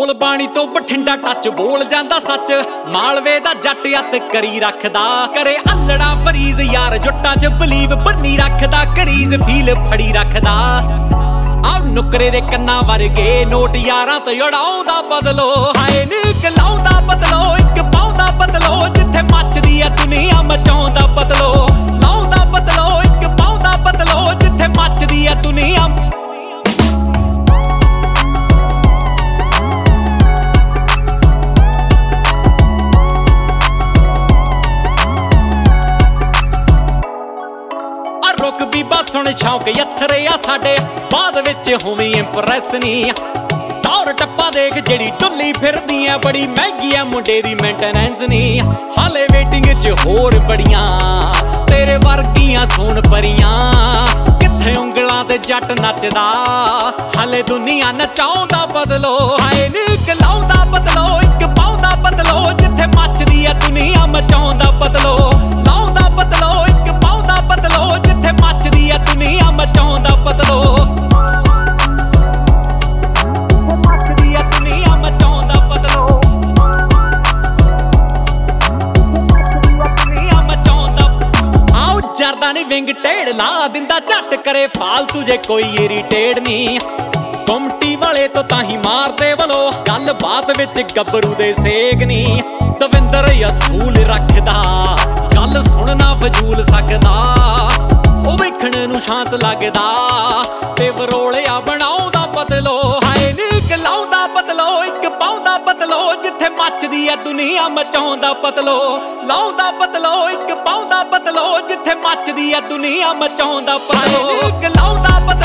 ਬੋਲ ਬਾਣੀ ਤੋਂ ਬਠਿੰਡਾ ਟੱਚ ਬੋਲ ਜਾਂਦਾ ਸੱਚ। ਮਾਲਵੇ ਦਾ ਜੱਟ ਅੱਤ ਕਰੀ ਰੱਖਦਾ, ਕਰੇ ਅੱਲੜਾ ਫਰੀਜ਼ ਯਾਰ ਜੁੱਟਾਂ 'ਚ ਬਲੀਵ ਬੰਨੀ ਰੱਖਦਾ, ਕਰੀਜ਼ ਫੀਲ ਫੜੀ ਰੱਖਦਾ। ਆ ਨੁਕਰੇ ਦੇ ਕੰਨਾਂ ਵਰਗੇ ਨੋਟ ਯਾਰਾਂ ਤੇ ਉਡਾਉਂਦਾ ਬਦਲੋ, ਹਾਏ ਨੀਕ ਲਾਉਂਦਾ ਬਦਲੋ, ਇੱਕ ਪਾਉਂਦਾ ਬਦਲੋ, ਜਿੱਥੇ ਮੱਚਦੀ ਆ ਦੁਨੀਆ ਮਚਾਉਂਦਾ ਬਦਲੋ। ਲਾਉਂਦਾ ਬਦਲੋ, ਇੱਕ ਪਾਉਂਦਾ ਬਦਲੋ, ਜਿੱਥੇ ਮੱਚਦੀ ਆ ਦੁਨੀਆ। ਰੁਕ ਬੀਬਾ ਸੁਣ ਸ਼ੌਂਕ ਯੱਥਰੇ ਆ ਸਾਡੇ, ਬਾਅਦ ਵਿੱਚ ਹੋਵੀਂ ਇੰਪ੍ਰੈਸ ਨੀ। ਦੌਰ ਟੱਪਾ ਦੇਖ ਜਿਹੜੀ ਟੁੱਲੀ ਫਿਰਦੀ ਐ, ਬੜੀ ਮਹਿੰਗੀ ਐ ਮੁੰਡੇ ਦੀ ਮੇਨਟੇਨੈਂਸ ਨੀ। ਹਾਲੇ ਵੇਟਿੰਗ 'ਚ ਹੋਰ ਬੜੀਆਂ ਤੇਰੇ ਵਰਗੀਆਂ ਸੋਨ ਪਰੀਆਂ, ਕਿੱਥੇ ਉਂਗਲਾਂ ਤੇ ਜੱਟ ਨੱਚਦਾ, ਹਾਲੇ ਦੁਨੀਆ ਨਚਾਉਂਦਾ ਬਦਲੋ, ਹਾਏ ਨੀਕ ਲਾਉਂਦਾ ਬਦਲੋ, ਇੱਕ ਪਾਉਂਦਾ ਬਦਲੋ, ਜਿੱਥੇ ਮੱਚਦੀ ਐ ਦੁਨੀਆ ਮਚਾਉਂਦਾ ਬਦਲੋ। ਲਾਉਂਦਾ ਬਦਲੋ, ਇੱਕ ਪਾਉਂਦਾ ਬਦਲੋ, ਜਿੱਥੇ ਮੱਚਦੀ ਐ ਦੁਨੀਆ ਮਚਾਉਂਦਾ ਬਦਲੋ। ਮੱਚਦੀ ਐ ਦੁਨੀਆ ਮਚਾਉਂਦਾ ਬਦਲੋ, ਦੁਨੀਆ ਮਚਾਉਂਦਾ। ਆਓ ਜਰਦਾ ਨੀ ਵਿੰਗ ਟੇੜ ਲਾ ਦਿੰਦਾ, ਝੱਟ ਕਰੇ ਫਾਲਤੂ ਜੇ ਕੋਈ ਇਰੀਟੇਟ ਨੀ। ਗੁੰਮਟੀ ਵਾਲੇ ਤੋਂ ਤਾਂ ਹੀ ਮਾਰਦੇ ਵੱਲੋਂ, ਗੱਲ ਬਾਤ ਵਿੱਚ ਗੱਭਰੂ ਦੇ ਸੇਕ ਨੀ। ਦਵਿੰਦਰ ਅਸੂਲ ਰੱਖਦਾ, ਗੱਲ ਸੁਣਨਾ ਫਜ਼ੂਲ ਸਕਦਾ, ਉਹ ਵੇਖਣ ਨੂੰ ਸ਼ਾਂਤ ਲੱਗਦਾ, ਤੇ ਵਰੋਲਿਆ ਬਣਾਉਂਦਾ ਬਦਲੋ, ਹਾਏ ਨੀਕ ਲਾਉਂਦਾ ਬਦਲੋ, ਇੱਕ ਪਾਉਂਦਾ ਬਦਲੋ, ਜਿੱਥੇ ਮੱਚਦੀ ਆ ਦੁਨੀਆ ਮਚਾਉਂਦਾ ਬਦਲੋ। ਲਾਉਂਦਾ ਬਦਲੋ, ਇੱਕ ਪਾਉਂਦਾ ਬਦਲੋ, ਜਿੱਥੇ ਮੱਚਦੀ ਆ ਦੁਨੀਆ ਮਚਾਉਂਦਾ ਬਦਲੋ। ਨੀਕ ਲਾਉਂਦਾ ਬਦਲੋ।